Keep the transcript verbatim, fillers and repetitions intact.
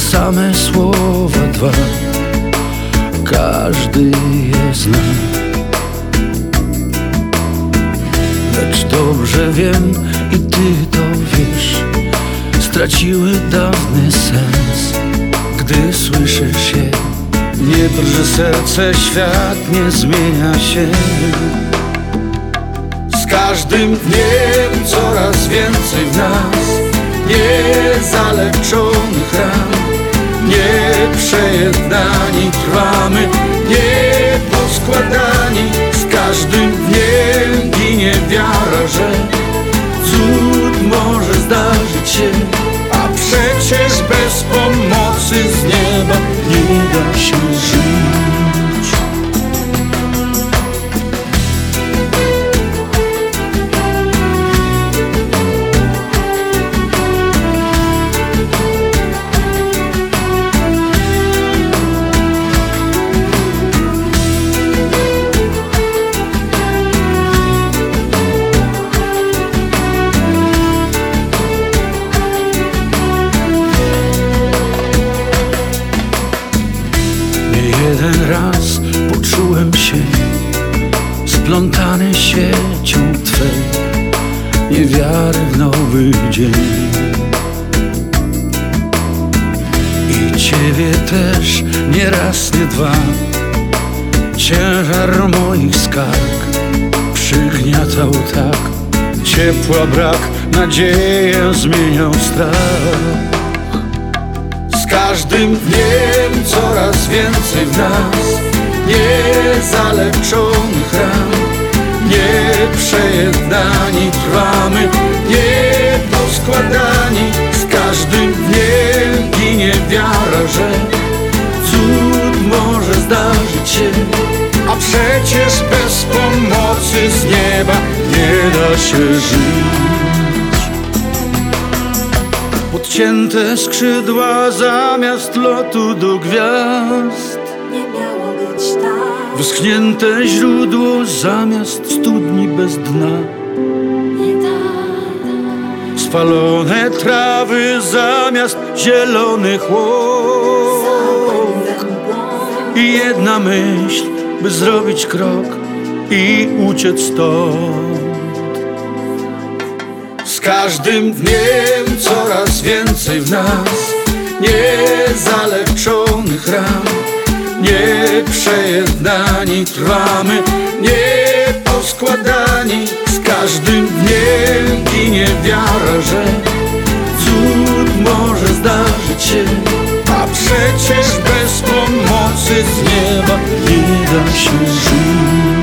same słowa dwa, każdy je zna. Lecz dobrze wiem i ty to wiesz, straciły dawny sens, gdy słyszysz je. Nie drży serce, świat nie zmienia się. Z każdym dniem coraz więcej w nas niezaleczonych ran. Nieprzejednani trwamy, nieposkładani. Z każdym dniem ginie wiara, że cud może zdarzyć się. A przecież bez pomocy z nieba nie da się żyć. Jeden raz poczułem się splątany siecią twej niewiary w nowy dzień. I ciebie też nie raz, nie dwa. Ciężar moich skarg przygniatał tak. Ciepła brak, nadzieję zmieniał strach. Z każdym dniem coraz więcej w nas niezaleczonych ran. Nieprzejednani trwamy, nieposkładani. Z każdym dniem ginie wiara, że cud może zdarzyć się. A przecież bez pomocy z nieba nie da się żyć. Podcięte skrzydła zamiast lotu do gwiazd, nie miało być tak. Wyschnięte źródło zamiast studni bez dna, Nie tak. spalone trawy zamiast zielonych łąk. I jedna myśl, by zrobić krok i uciec stąd. Z każdym dniem coraz więcej w nas niezaleczonych ran. Nieprzejednani trwamy, nieposkładani. Z każdym dniem ginie wiara, że cud może zdarzyć się. A przecież bez pomocy z nieba nie da się żyć.